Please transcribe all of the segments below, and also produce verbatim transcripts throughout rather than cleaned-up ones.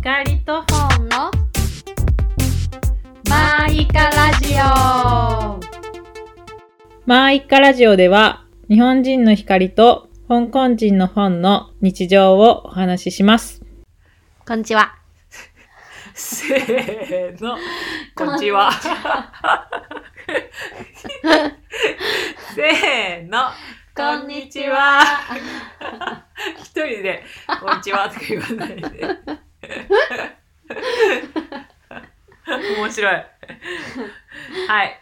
光と本のマーイカラジオ。 マーイカラジオでは日本人の光と香港人の本の日常をお話しします。 こんにちは。 せーの、こんにちは。せーの、こんにちは。一人でこんにちはとか言わないで。面白い。はい。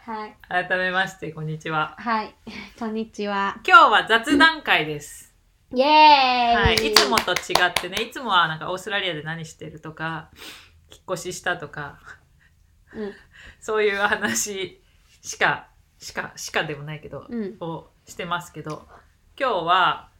はい。 改めましてこんにちは。 はい。こんにちは。 今日は雑談会です。 イエーイ。 はい。いつもと違ってね、いつもはなんかオーストラリアで何してるとか、引っ越ししたとか、 うん、 そういう話しかしかしかでもないけど、 うん、 をしてますけど、今日は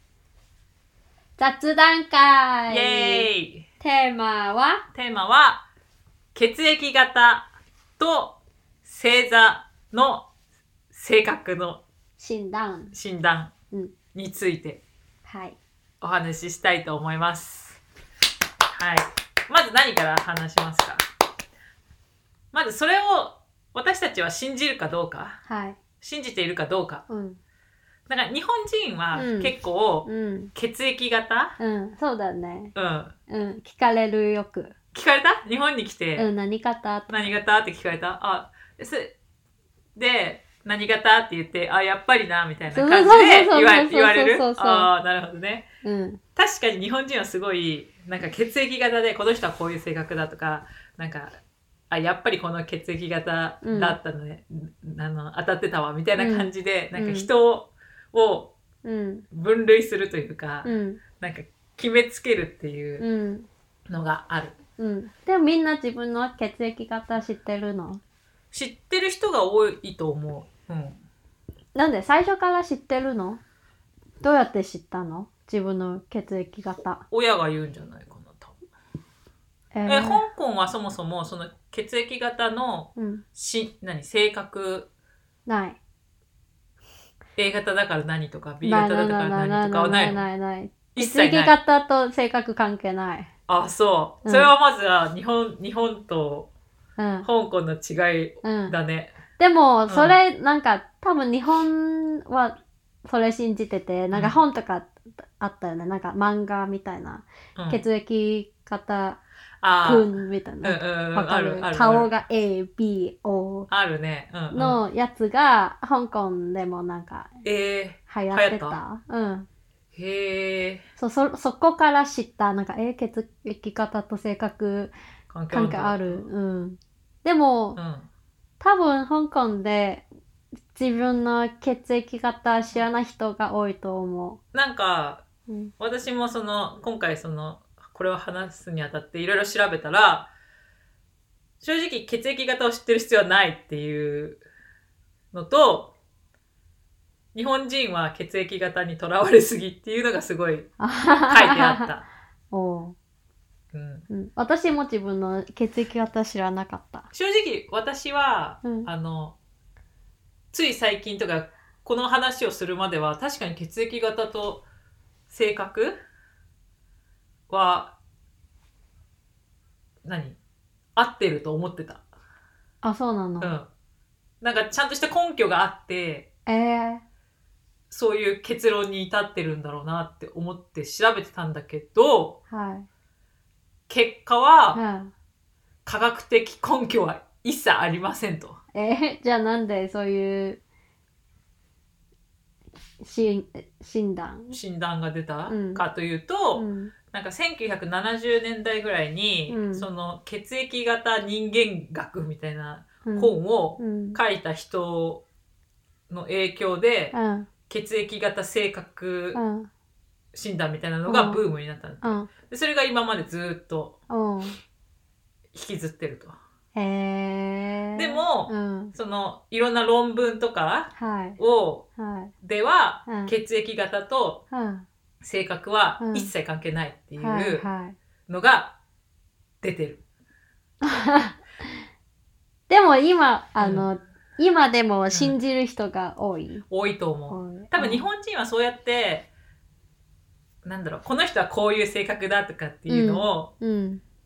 雑談会。 イエーイ。 テーマはテーマは血液型と星座の性格の診断診断についてお話ししたいと思います。はい。まず何から話しますか？まずそれを私たちは信じるかどうか、 はい、 信じているかどうか。 うん、 だから日本人は結構血液型、 うん、うん、そうだね。 うん、 うん、聞かれるよく。 聞かれた？日本に来て、 うん、何型？ 何型って聞かれた？あ、で何型って言って、あ、やっぱりなみたいな感じで言われる。ああ、なるほどね。うん、確かに日本人はすごいなんか血液型でこの人はこういう性格だとか、なんかあやっぱりこの血液型だったので、うん、あの当たってたわみたいな感じで、うん、なんか人を分類するというか、うん、なんか決めつけるっていうのがある。 うん、でもみんな自分の血液型知ってるの？ 知ってる人が多いと思う。うん。 なんで最初から知ってるの？どうやって知ったの？自分の血液型。 親が言うんじゃないかな、多分。えー、え、香港はそもそもその血液型のし、うん、何性格ない。 A 型だから何とか B 型だから何とかはないの？ ないないない。血液型と性格関係ない。 あ、そう。それはまずは日本、日本と香港の違いだね。 うんうん、でもそれ、うん、なんか多分日本はそれ信じてて、なんか本とかあったよね、うん、なんか漫画みたいな、うん、血液型君みたいな、わかる？顔が A、B、O あるね、うんうん、 のやつが香港でもなんか流行ってた。 えー、流行った？うん。 へえ。 そ、そ、そこから知った、なんか、えー、血液型と性格関係ある。うん。でも、うん、多分香港で自分の血液型知らない人が多いと思う。なんか、うん、私もその、今回その、これを話すにあたっていろいろ調べたら、正直血液型を知ってる必要はないっていうのと、日本人は血液型にとらわれすぎっていうのがすごい書いてあった。 おう、うんうん。私も自分の血液型知らなかった。 正直私は、うん、あの、つい最近とかこの話をするまでは確かに血液型と性格は何？合ってると思ってた。 あ、そうなの？ うん。なんかちゃんとした根拠があって、 えーそういう結論に至ってるんだろうなって思って調べてたんだけど、 はい、 結果は、うん、科学的根拠は一切ありませんと。 えー、じゃあなんでそういうし診断診断が出たかというと、うん、なんかせんきゅうひゃくななじゅうねんだいぐらいに、うん、その血液型人間学みたいな本を書いた人の影響で、うんうん、血液型性格診断みたいなのがブームになったんだ、うん、でそれが今までずっと引きずってると。 へー。 でも、うん、そのいろんな論文とかを、はいはい、では、うん、血液型と性格は一切関係ないっていうのが出てる。 でも今あの、うん今でも信じる人が多い、うん、 多いと思う。多分日本人はそうやって、うん、なんだろう、この人はこういう性格だとかっていうのを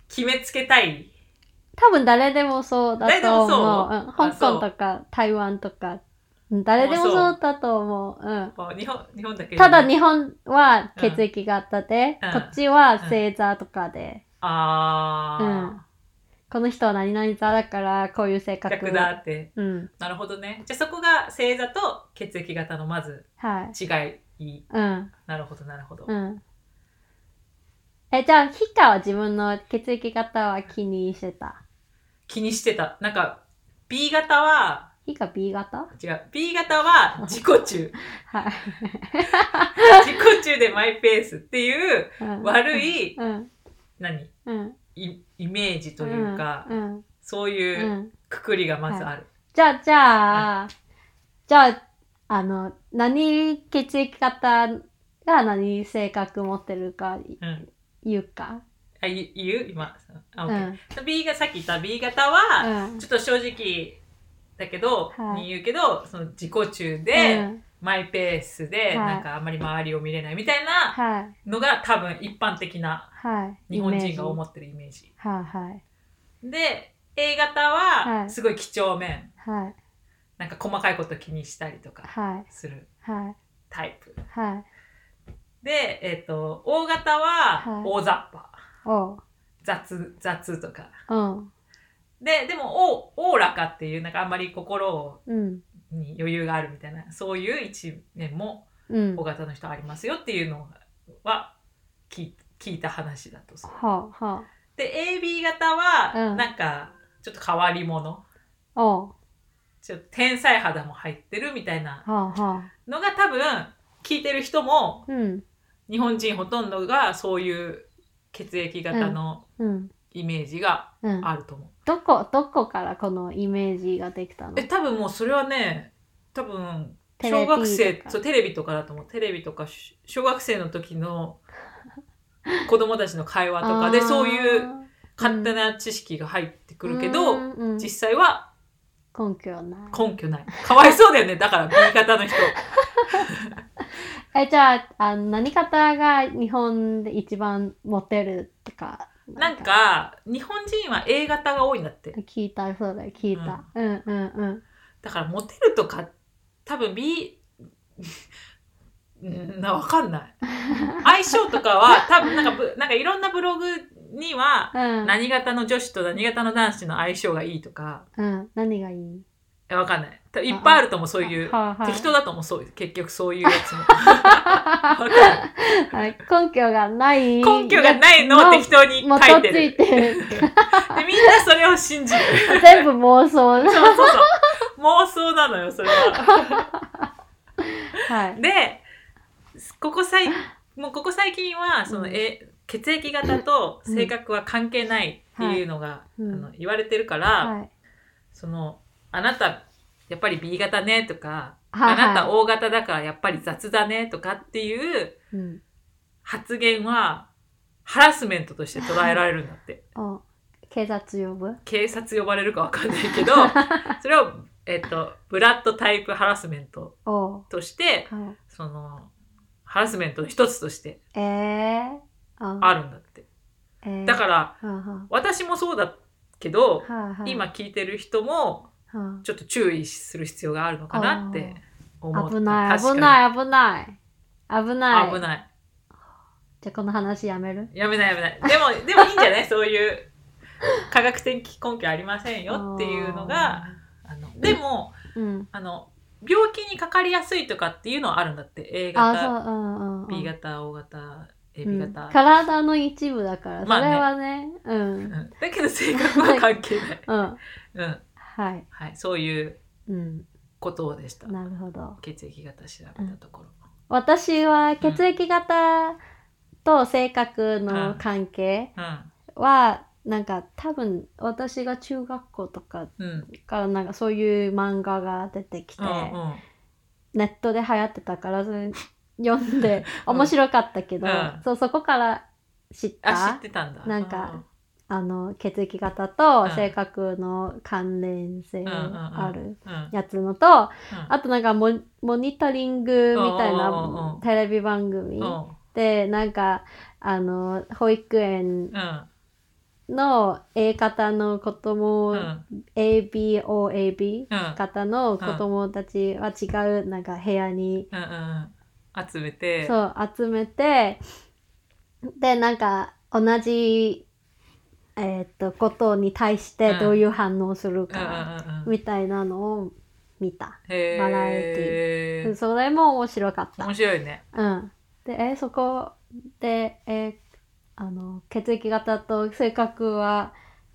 決めつけたい。 多分誰でもそうだと思う。うん、香港とか台湾とか誰でもそうだと思う。うん。 日本、日本だけ、ね、 ただ日本は血液型で、うん、こっちは星座とかで。 うん、ああ、うん。 この人は何々座だからこういう性格。 逆だって。うん。なるほどね。じゃあそこが星座と血液型のまず違い。はい。うん。なるほどなるほど。うん。 え、じゃあヒカは自分の血液型は気にしてた？ 気にしてた。なんか B 型はヒカ B 型？ 違う。B 型は自己中。はい。自己中でマイペースっていう悪い、うん、何、うん、イ, イメージというか、うん、そういうくくりがまずある。はい、 じゃあ、じゃあ、はい、じゃあ、あの、何血液型が何性格持ってるか言うか、 うん、あ、言う今。あ、OK。うん、B が、さっき言った B 型は、ちょっと正直、だけど、はい、に言うけど、その自己中で、うん、マイペースで、はい、なんかあんまり周りを見れないみたいなのが、はい、多分一般的な日本人が思ってるイメージ。はいはい、で、A 型はすごい几帳面、はい、なんか細かいこと気にしたりとかするタイプ。はいはい、で、えっと、O 型は大雑把、はい、雑、雑とか。うんで、でも、お、おおらかっていう、なんかあんまり心に余裕があるみたいな、うん、そういう一面も、O 型の人ありますよっていうのは聞い、聞いた話だとする。はあはあ、で、エービー 型は、なんか、ちょっと変わり者。うん、ちょっと天才肌も入ってるみたいなのが多分、聞いてる人も、うん、日本人ほとんどがそういう血液型の、うんうんイメージがあると思う、うん、 どこどこからこのイメージができたの？ え多分もうそれはね多分小学生そうテレビとかだと思う。テレビとか小学生の時の子供たちの会話とかでそういう勝手な知識が入ってくるけど、うんうん、実際は根拠ない根拠ないかわいそうだよねだから B 型の人えじゃあ、あの何型が日本で一番モテるとかなんか日本人は A 型が多いんだって。 聞いたそうだよ聞いた、うん、うんうんうんだからモテるとか多分 B なわかんない相性とかは多分なんかなんかいろんなブログには、うん、何型の女子と何型の男子の相性がいいとか、 うん、何がいいわかんない。いっぱいあると思う、そういう。適当だと思う、そういう。結局そういうやつも。 根拠がない。 根拠がないのを適当に書いてる。いてるで、みんなそれを信じる。 全部妄想。 そうそうそう。妄想なのよ、それは。はい。で、ここ最、もうここ最近は、その、うん、え、血液型と性格は関係ないっていうのが、うん、あの言われてるから、はい、その、あなたやっぱり B 型ねとか、はいはい、あなた O 型だからやっぱり雑だねとかっていう発言はハラスメントとして捉えられるんだって。 お警察呼ぶ？ 警察呼ばれるかわかんないけどそれを、えっと、ブラッドタイプハラスメントとして、そのハラスメントの一つとしてあるんだって。えー、だから、えー、私もそうだけど、はあはあ、今聞いてる人もちょっと注意する必要があるのかなって思った。 危ない危ない危ない危ない危ない。 じゃあこの話やめる？ やめないやめない。でもでもいいんじゃない？そういう科学的根拠ありませんよっていうのがあのでも、うん、あの病気にかかりやすいとかっていうのはあるんだって。 A 型、うんうん、B 型 O 型エビ型、 うん、体の一部だからそれはね、まあね、うん、 だけど性格は関係ないうん、うんはい、 はい、そういうことでした、 うん、なるほど。 血液型調べたところ、うん、 私は血液型と性格の関係は、うんうん、なんか多分私が中学校とかからなんかそういう漫画が出てきて、うんうん、ネットで流行ってたからそれ読んで面白かったけど、うん、そうそこから知った。 あ、知ってたんだ。 なんか、うん、あの血液型と性格の関連性あるやつのと、うんうんうん、あとなんかモ、モニタリングみたいなテレビ番組でなんかあの保育園の A 型の子供、うん、エービーオーエービー 型の子供たちは違うなんか部屋に、 うんうん、集めてそう集めてでなんか同じえー、っとことに対してどういう反応するかみたいなのを見た、うん、バラエティそれも面白かった。 面白いね。 うん。でえそこでえあの血液型と性格は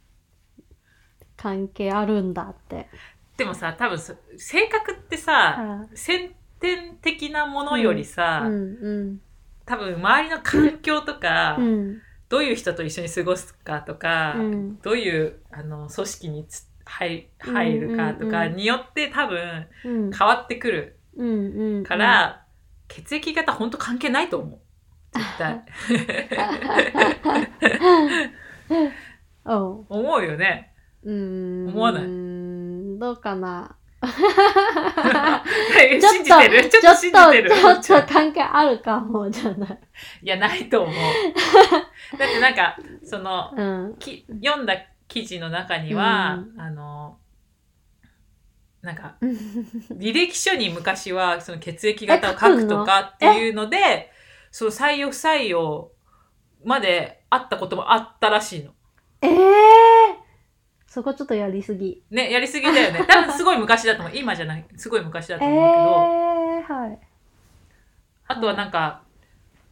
関係あるんだって。 でもさ多分性格ってさ、うん、先天的なものよりさ、うんうんうん、多分周りの環境とか、うん、どういう人と一緒に過ごすかとか、うん、どういうあの組織につ入, 入るかとかによって多分変わってくる、うんうん、から、うん、血液型ほんと関係ないと思う絶対思うよね。 うーん思わないどうかな信じてるちょっと信じてるちょっとちょっと関係あるかもじゃないいやないと思うだってなんかその、うん、き読んだ記事の中には、うん、あのなんか履歴書に昔はその血液型を書くとかっていうのでその採用不採用まであったこともあったらしいの。 えーそこちょっとやりすぎ。 ね、やりすぎだよね。多分すごい昔だと思う。今じゃない。すごい昔だと思うけど。 えー、はい。 あとはなんか、はい、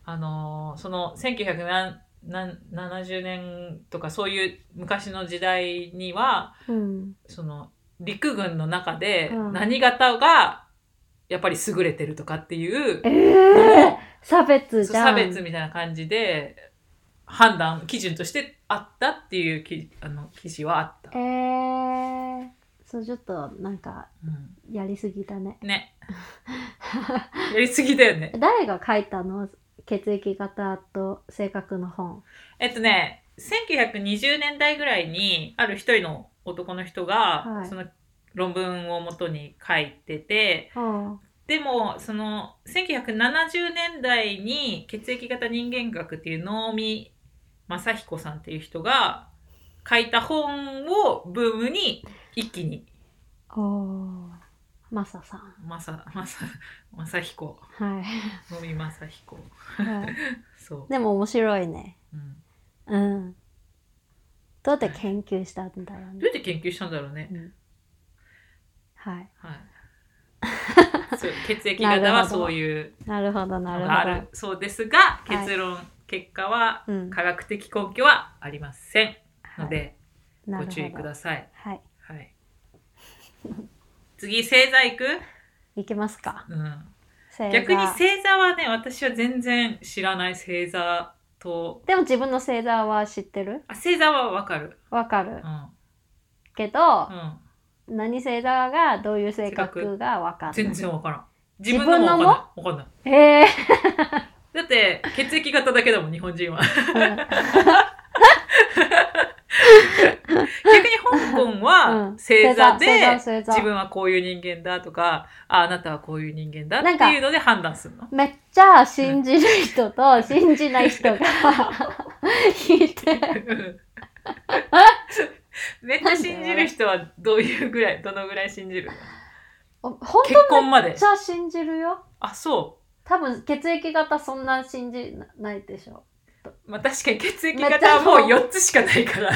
あのー、そのせんきゅうひゃくななじゅうねんとかそういう昔の時代には、うん、その陸軍の中で何型がやっぱり優れてるとかっていうのも、 えー、差別じゃん。 差別みたいな感じで、判断基準としてあったっていうきあの記事はあった。 えー、そうちょっとなんか、うん、やりすぎだね。 ね。やりすぎだよね。 誰が書いたの？血液型と性格の本。 えっとね、せんきゅうひゃくにじゅうねんだいぐらいにある一人の男の人が、はい、その論文をもとに書いてて、はあでもそのせんきゅうひゃくななじゅうねんだいに血液型人間学っていう能見正彦さんっていう人が書いた本をブームに一気に。 おー、マサさん。 マサ、マサ、正彦。 はい。 能見正彦。 はい。 そう。 でも面白いね。うん。うん。どうやって研究したんだろうね。どうやって研究したんだろうね。うん、 はい。 はい。そう血液型はそういうなるほどなるほどあるそうですが結論、はい、結果は科学的根拠はありませんので、はい、ご注意ください。 はい、 はい、次星座いく？ いきますか。 うん、逆に星座はね私は全然知らない星座と。 でも自分の星座は知ってる？ あ星座はわかる。 わかる。 うん、 けど。うん何星座がどういう性格が分かんない。 全然分からん。自分のも分かんない。 分かんない。えー、 だって血液型だけだもん日本人は。逆に香港は星座で自分はこういう人間だとか、あ、あなたはこういう人間だっていうので判断するの。 めっちゃ信じる人と信じない人がいて。 めっちゃ信じる人はどういうぐらいどのぐらい信じるの？本当めっちゃ信じるよ。 あ、そう。 多分血液型そんな信じないでしょ。 まあ確かに血液型はもうよっつしかないから。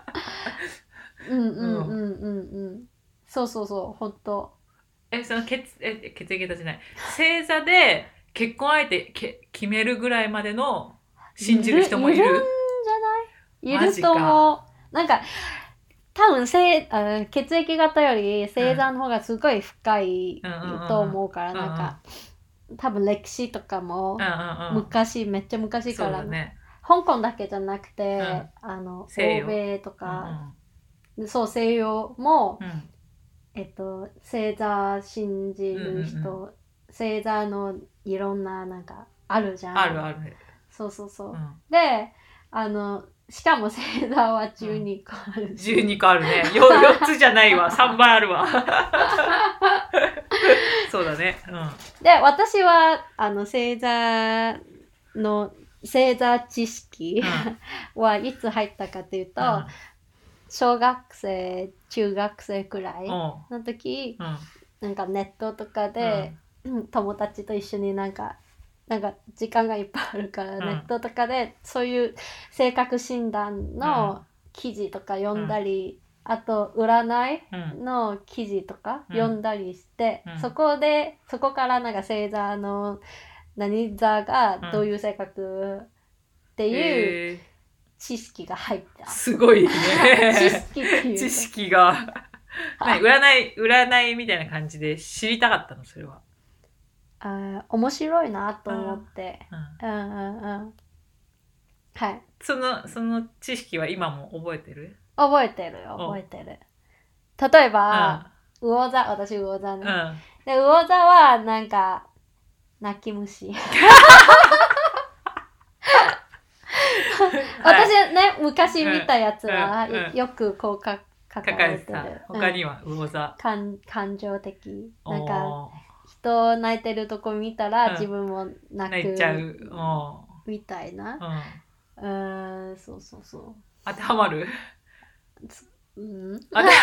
うんうんうんうんうん。そうそうそう本当。 えその血え血液型じゃない。星座で結婚相手け決めるぐらいまでの信じる人もいる。いるんじゃない？いると思う。なんか多分せあ血液型より星座の方がすごい深いと思うから、うん、なんか、うん、多分歴史とかも、うんうんうん、昔めっちゃ昔から、ね、香港だけじゃなくて、うん、あの欧米とか、うんうん、そう西洋も、うん、えっと星座信じる人、うんうん、星座のいろんななんかあるじゃん。 あるある。 そうそうそう。うん、であのしかも星座はじゅうにこある、うん、 じゅうにこあるね。 よ, よっつじゃないわさんばいあるわ。そうだね、うん、 で私はあの星座の星座知識はいつ入ったかっていうと、うん、小学生中学生くらいの時、うん、なんかネットとかで、うん、友達と一緒になんかなんか時間がいっぱいあるから、うん、ネットとかでそういう性格診断の記事とか読んだり、うん、あと占いの記事とか読んだりして、うん、そこでそこからなんか星座の何座がどういう性格っていう知識が入った、うん、 すごいね知識っていう知識が占い占いみたいな感じで知りたかったのそれは。 あ、面白いなと思って、うんうんうん、はい。 そのその知識は今も覚えてる？ 覚えてるよ、覚えてる。例えば、うん、魚座、私魚座ね、うん、で魚座はなんか泣き虫。私ね、昔見たやつは、うんうん、よくこうか書かれてる。 他には魚座、 うん、感情的、なんか人泣いてるとこ見たら、うん、自分も泣く、 泣いちゃうみたいな、うん、うん、そうそうそう。 当てはまる？ うん、 当て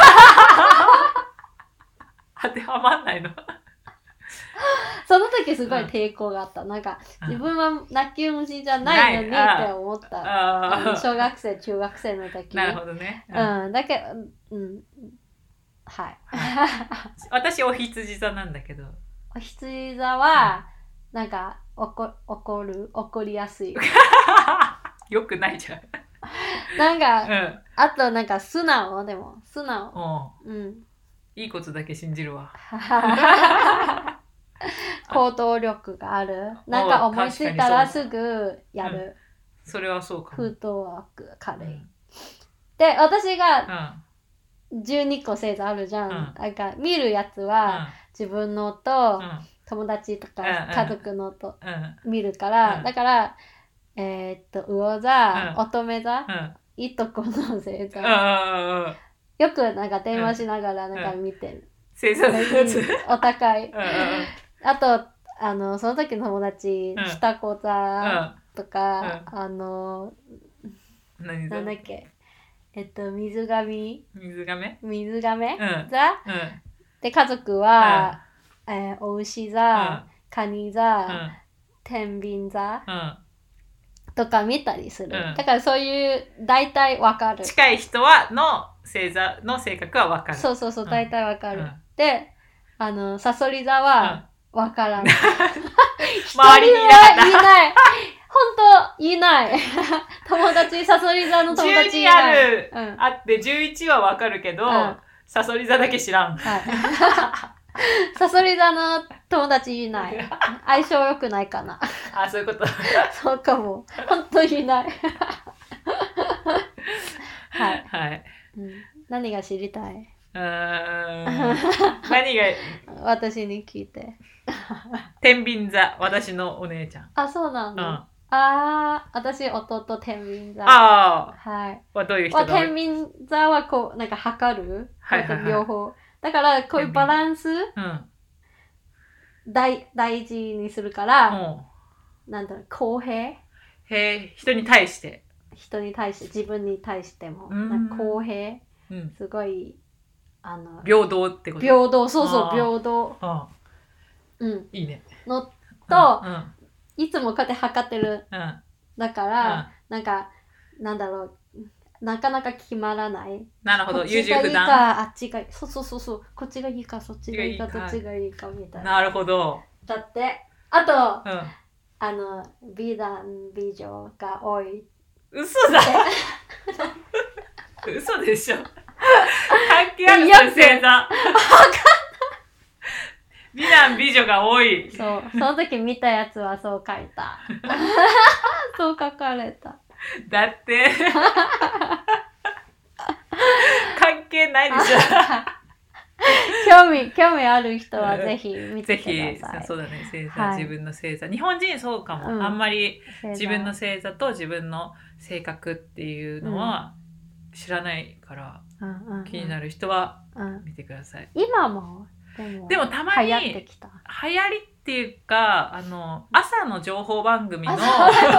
当てはまんないの？ その時すごい抵抗があった、うん、なんか自分は泣き虫じゃないのにって思った、ああ小学生中学生の時。 なるほどね、 うん、うん、だけど、うん、はい、 はい、私お羊座なんだけど、 お羊座は、うん、なんか怒怒る怒りやすいよくないじゃんなんか、うん、あとなんか素直、でも素直、うん、 いいことだけ信じるわ行動力がある、なんか思いついたらすぐやる、 うん、それはそうかも。 フットワーク軽い、うん、で私がじゅうにこ星座あるじゃん、うん、なんか見るやつは、うん、自分のと、うん、友達とか、うん、家族のと、うん、見るから、うん、だからえー、っと魚座、うん、乙女座、うん、いとこの星座、うん、よくなんか電話しながらなんか見てる、 星座のやつお高い、うん、あとあのその時の友達、うん、下子座とか、うん、あの何なんだっけ、えっと水亀水亀水亀、うん、座、うん、で家族は、うん、えー、お牛座、うん、カニ座、うん、天秤座、うんとか見たりする、うん、だからそういう大体わかる、 近い人はの星座の性格はわかる、 そうそうそう、大体わかる、うん、であのさそり座はわからない、うん、 周りにいなかった、 いない本当いない友達さそり座の友達いない、 じゅうにある、うん、あってじゅういちはわかるけど、うん、さそり座だけ知らん、はいさそり座の友達いない。相性良くないかな。 あ、そういうこと。 そうかも。本当にいない。はい。 はい、 うん。何が知りたい？ うーん。何が私に聞いて。 天秤座、私のお姉ちゃん。 あ、そうなの。うん、ああ、私弟天秤座。 ああ。 はい。 はどういう人だ？ 天秤座はこうなんか測る。はいはいはい、両方。だからこういうバランス、うん、大, 大事にするから、うん、なんだろう、公平、 へえ、人に対して人に対して自分に対してもなんか公平、うん、すごいあの平等ってこと？ 平等、そうそう、平等、 ああ、うん、いいねのと、うんうん、いつもこうやって測ってる、うん、だから、うん、なんかなんだろう、なかなか決まらない。 なるほど、優柔不断。 あっちがいいか、そうそうそうそう、こっちがいいか、そっちがいいか、どっちがいいかみたいな。 なるほど。 だって、あと、うん、あの、美男美女が多い。 嘘だ嘘でしょ。関係ある星座。美男美女が多い。 そう、その時見たやつはそう書いた。そう書かれた。 だって関係ないでしょ興味興味ある人はぜひ見てください。ぜひ、そうだね、星座、はい、自分の星座、日本人そうかも、うん、あんまり自分の星座と自分の性格っていうのは知らないから、うん、気になる人は見てください、 うん、今もでも、 でもたまに流行ってきた。 流行りっっていうか、あの、朝の情報番組の、 占い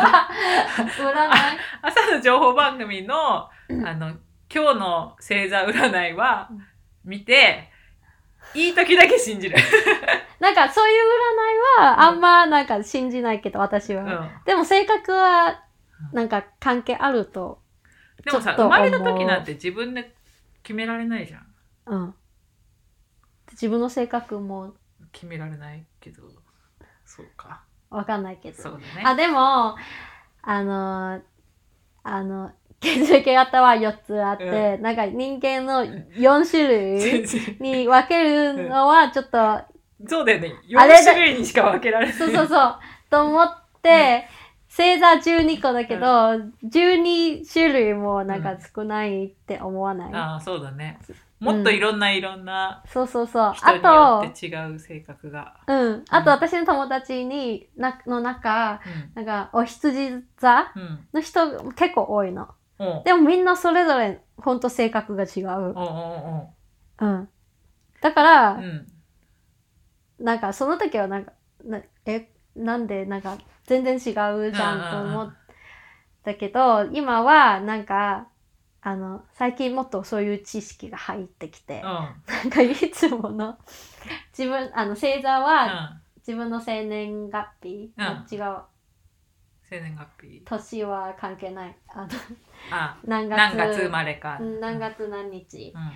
朝の情報番組の、あの、今日の星座占いは見て、いい時だけ信じる。 なんかそういう占いはあんまなんか信じないけど、私は。うん、でも性格はなんか関係あると。 でもさ、生まれた時なんて自分で決められないじゃん。 うん。自分の性格も決められないけど、そうか。 わかんないけど。 そうだね。 あ、でも、あの、あの、血液型はよっつあって、うん、なんか人間のよん種類に分けるのはちょっと、 うん、そうだよね。よん種類にしか分けられない。 そうそうそう。と思って、うん、星座じゅうにこだけど、うん、じゅうに種類もなんか少ないって思わない、 うん、ああ、そうだね。もっといろんないろんな、 うん、そうそうそう。 人によって違う性格が。 うん。あと私の友達になの中、うん、なんかお羊座の人、うん、結構多いの。うん、でもみんなそれぞれほんと性格が違う。うんうんうん。だから、うん、なんかその時はなんか、なえ、なんでなんか全然違うじゃんと思ったけど、今はなんか、あの、最近もっとそういう知識が入ってきて、うん、なんかいつもの、自分、あの、星座は、自分の生年月日、うん、違う。 生年月日。 年は関係ない。あのあ何月、何月生まれか。 何月何日、うん、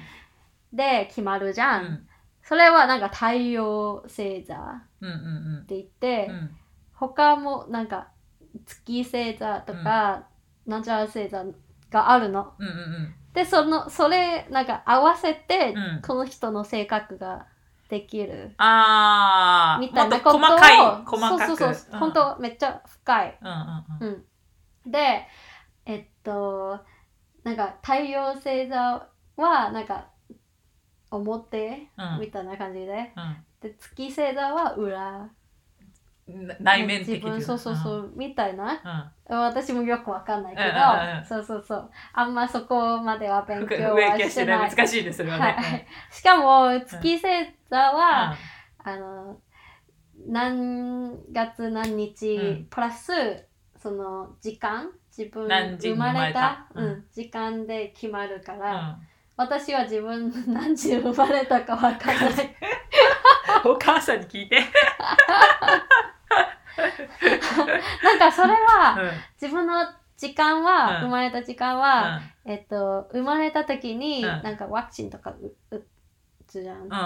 で決まるじゃん。うん、それはなんか太陽星座って言って、うんうんうん、他もなんか月星座とか、うん、なんちゃら星座があるの、うんうんうん、でそのそれなんか合わせて、うん、この人の性格ができるあみたいなことを細かい細かくそうそうそう、うん、本当めっちゃ深い、うんうんうんうん、でえっとなんか太陽星座はなんか表、うん、みたいな感じで、うん、で月星座は裏内面的自分そうそうそう、うん、みたいな、うん、私もよくわかんないけど、 うんうん、 そうそうそうあんまそこまでは勉強はしてない難しいですそれはね、はい、 しかも月星座は、うん、あの何月何日、うん、プラスその時間自分生まれた、うん、時間で決まるから、うん、私は自分何時生まれたかわかんないお母さんに聞いてなんかそれは、うん、自分の時間は、うん、生まれた時間は、うん、えっと生まれた時に、うん、なんかワクチンとか打つじゃん、うんうんうん、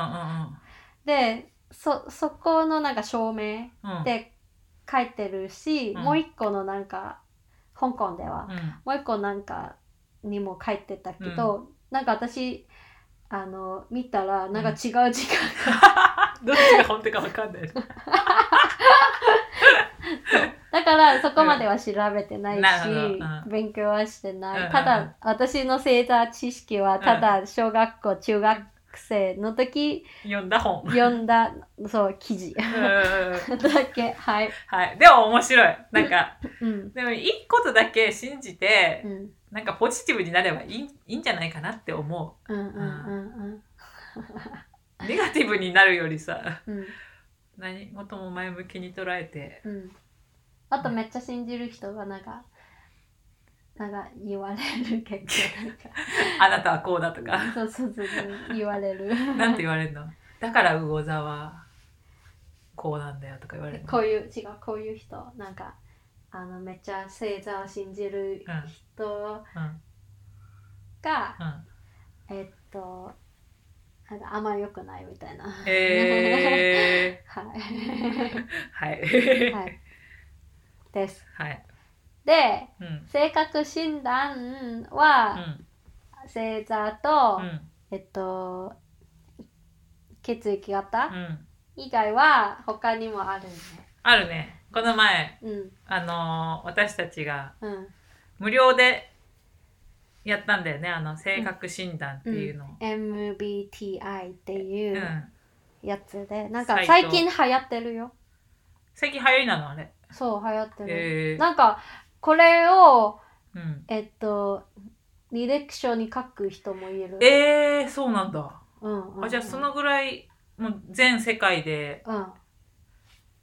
でそそこのなんか証明で書いてるし、うん、もう一個のなんか香港では、うん、もう一個なんかにも書いてたけど、うん、なんか私あの見たらなんか違う時間が、うん、 どっちが本当か分かんないだからそこまでは調べてないし、うん、勉強はしてない、うん、ただ私の星座知識はただ小学校、うん、中学生の時読んだ本読んだそう記事だけはい、 はい、でも面白いなんか、うん、でもいいことだけ信じて、うん、なんかポジティブになればいい、いいんじゃないかなって思う、うんうんうんうん、ネガティブになるよりさ、うん、何事も前向きに捉えて、うん、 あとめっちゃ信じる人がなんかなんか言われる結構なんかあなたはこうだとかそうそうそう言われるなんて言われるのだから魚座はこうなんだよとか言われるのこういう違うこういう人なんかあのめっちゃ星座を信じる人が、うんうん、えっとなんかあんまり良くないみたいなへえー、 はいはいはいですはいで、うん、性格診断は、うん、星座と、うん、えっと血液型、うん、以外は他にもあるね。 あるね。この前、うん、あのー、私たちが無料でやったんだよね。あの性格診断っていうのを、 うんうん、エムビーティーアイ っていうやつで、なんか最近流行ってるよ。 最近流行りなのあれ。 そう流行ってる。えー、なんかこれを、うん、えっと履歴書に書く人もいる。 えー、そうなんだ。うんうんうん、あじゃあそのぐらいもう全世界で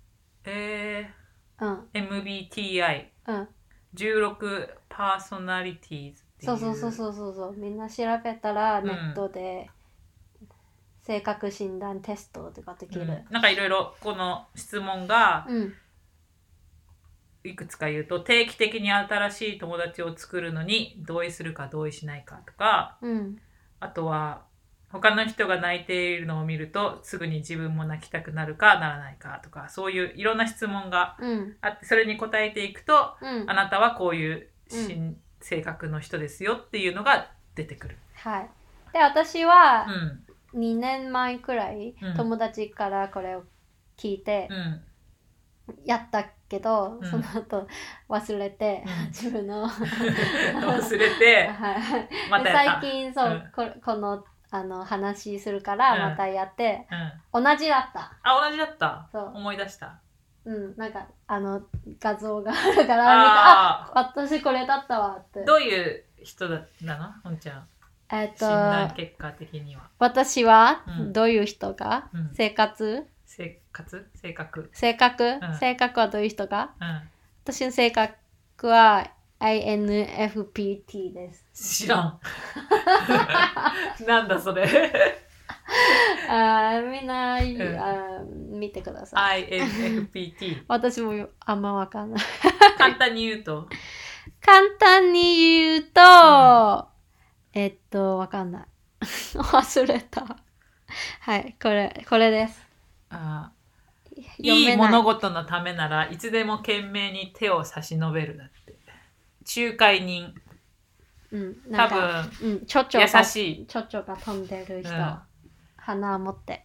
えー、うん、 エムビーティーアイ、うん、じゅうろくパーソナリティーズっていう。 そうそうそうそうそう、みんな調べたらネットで性格診断テストとかできる、うん、 なんかいろいろこの質問が、うんいくつか言うと、定期的に新しい友達を作るのに同意するか同意しないかとか、うん、あとは他の人が泣いているのを見るとすぐに自分も泣きたくなるかならないかとか、そういういろんな質問があって、それに答えていくと、うん、あなたはこういう性格の人ですよっていうのが出てくる。 はい。で、私はにねんまえくらい、うん、友達からこれを聞いて、うんやったけど、うん、その後忘れて、うん、自分の忘れて、 はい、また最近そう、うん、こ, このあの話するからまたやって、うん、同じだった。 あ、同じだった。そう思い出した。 うん、なんかあの画像があるから見て、あ、私これだったわって。 どういう人だなの、ほんちゃん。えっと診断結果的には。 私はどういう人が、うん、生活生活性格性格、うん、性格はどういう人が、うん、私の性格は アイエヌエフピーティー です。 知らん。なんだそれ。 あみんな、うん、あ見てください。 アイエヌエフピーティー。 私もあんまわかんない。 簡単に言うと簡単に言うと、うん、えっとわかんない。忘れた。はい、これこれです。あいい物事のためならいつでも懸命に手を差し伸べるだって。仲介人、うん、なんか多分、うん、ちょちょ優しいちょちょが飛んでる人、うん、花を持って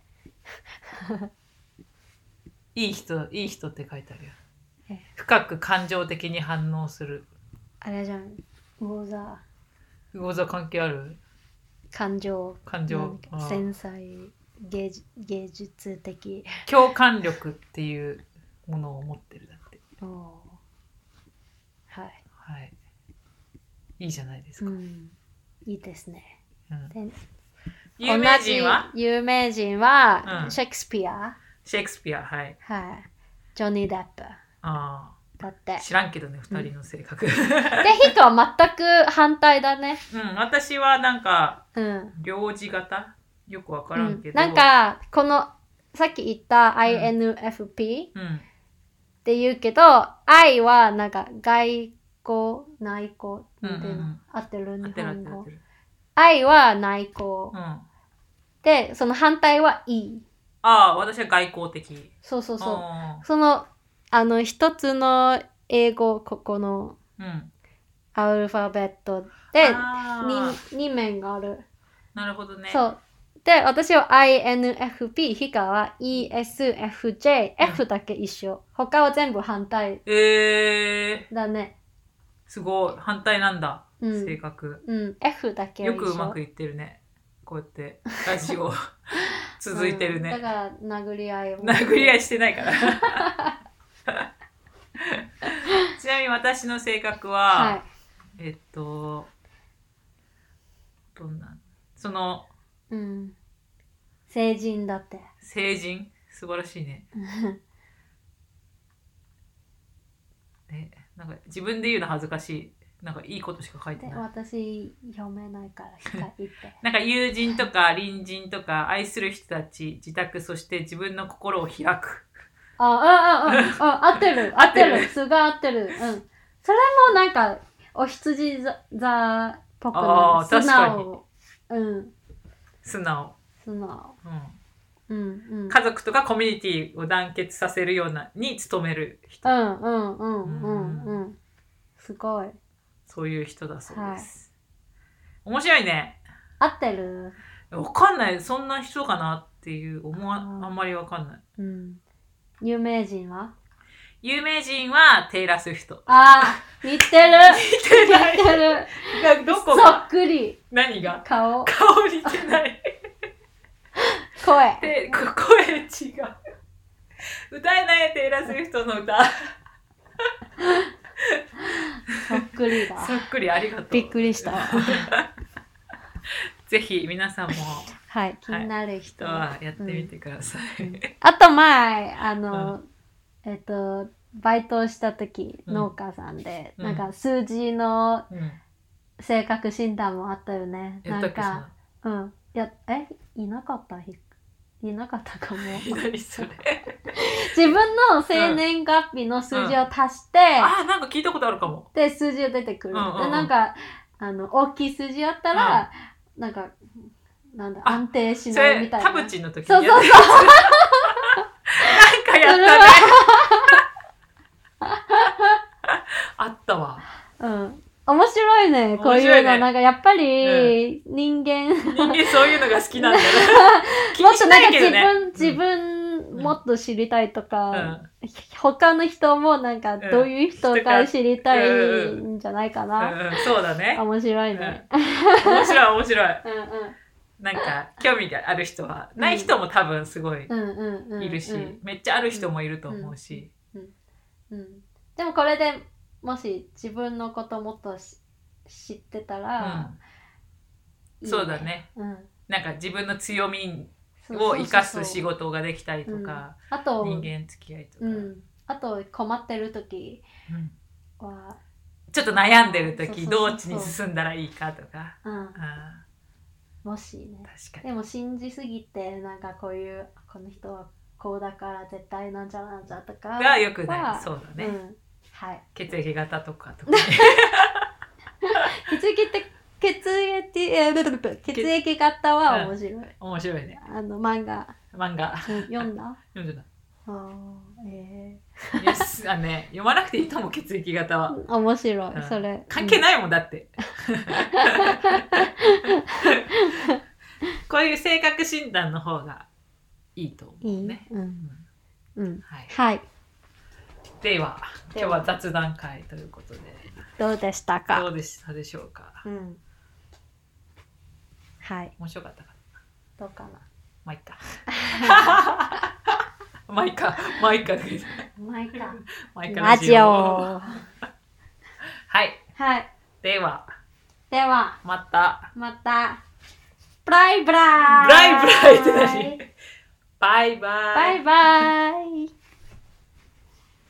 いい人いい人って書いてあるよ。深く感情的に反応する。 あれじゃん、魚座魚座関係ある。 感情感情繊細芸, 芸術的共感力っていうものを持ってるだって。おはい、はい、いいじゃないですか、うん、 いいですね、うん、 有名人は有名人は、うん、シェイクスピアシェイクスピアはい、 はい、ジョニー・デップ。あだって知らんけどね、ふたりの性格、うん、 で人は全く反対だね。 うん、私はなんか、うん、領事型よくわからんけど、 うん、なんかこのさっき言った アイエヌエフピー、うん、って言うけど、愛はなんか外交内交っていうの、うんうん、合ってる日本語。愛は内交、うん、でその反対はいい。 ああ、私は外交的。 そうそうそう。そのあの一つの英語ここの、うん、アルファベットで 2, に面がある。 なるほどね。 そうで、私は アイエヌエフピー、ヒカは イーエスエフジェー、うん、F だけ一緒。他は全部反対。えー。だね。 すごい。反対なんだ。うん、性格。 うん。F だけ一緒。 よくうまくいってるね。こうやってラジオ続いてるね、 うん。だから殴り合いを。 殴り合いしてないから。ちなみに私の性格は、はい、えっと、どんな、その、うん、 成人だって。 成人素晴らしいね。え、なんか自分で言うの恥ずかしい。なんかいいことしか書いてない。 私読めないから言って。 なんか友人とか隣人とか愛する人たち、自宅、そして自分の心を開く。 ああ、ああ、あ、合ってる。合ってる。すごい合ってる。うん。それもなんかお羊座っぽくなる。素直。うん。 素直。 素直。 うん。うんうん、家族とかコミュニティを団結させるようなに努める人。 うんうんうんうんうん。すごい。 そういう人だそうです。はい、面白いね。 合ってる？ わかんない。そんな人かなっていう思わあんまりわかんない。うん。 有名人は？ 有名人はテイラー・スウィフト。 あー、似てる。 似てない。似てる。どこが？ そっくり。 何が？ 顔。 顔似てない。 声。 で、声違う。歌えないテイラー・スウィフトの歌。 そっくりだ。 そっくり、ありがとう。 びっくりした。 ぜひ皆さんも、 はい、気になる人はやってみてください。 うん、あと前あの、うん、 えっとバイトした時、うん、農家さんで、うん、なんか数字の性格診断もあったよね、うん、なんかうんいやえいなかったいなかったかも何それ自分の生年月日の数字を足して、うんうん、あなんか聞いたことあるかもで数字が出てくる、うんうんうん、でなんかあの大きい数字あったら、うん、なんかなんだ安定しないみたいな。 タブチンの時にそうそうそうなんかやったねあったわ。 うん面白いねこういうの、ね、なんかやっぱり人間、うん、 人間そういうのが好きなんだねもっとなんか自分自分もっと知りたいとか、うん、他の人もなんかどういう人か知りたいんじゃないかな、 うんうん、そうだね面白いね、 うん、面白い面白いうん、うん、なんか興味がある人は、うん、ない人も多分すごいいるし、うんうんうん、めっちゃある人もいると思うし、 うんうんうん、でもこれでもし自分のこともっと知ってたら、 うん、いいね、そうだね、うん、なんか自分の強みを生かす仕事ができたりとか、 うん、あと人間付き合いとか、うん、 あと困ってる時は、うん、 ちょっと悩んでる時どっちに進んだらいいかとか、うん、 もしね確かにでも信じすぎてなんかこういうこの人はこうだから絶対なんじゃなんじゃとかがよくないそうだね、 うんはい、 血液型とかとか、ね、 血液って血液血液型は面白い、うん、 面白いねあの漫画漫画、 うん、読んだ読んでたあえー、yes, あね読まなくていいと思う血液型は面白い、 うん、 それ関係ないもんだってこういう性格診断の方がいいと思うねいい、うんうん、はい、 はい、では今日は雑談会ということでどうでしたかどうでしたでしょうか、うん、 はい面白かったかなどうかなまあいっかまあいっかまあいっかまあいっかまあいっかラジオはいはいではではまたまたブライブライブライブライって何バイバイバイバイ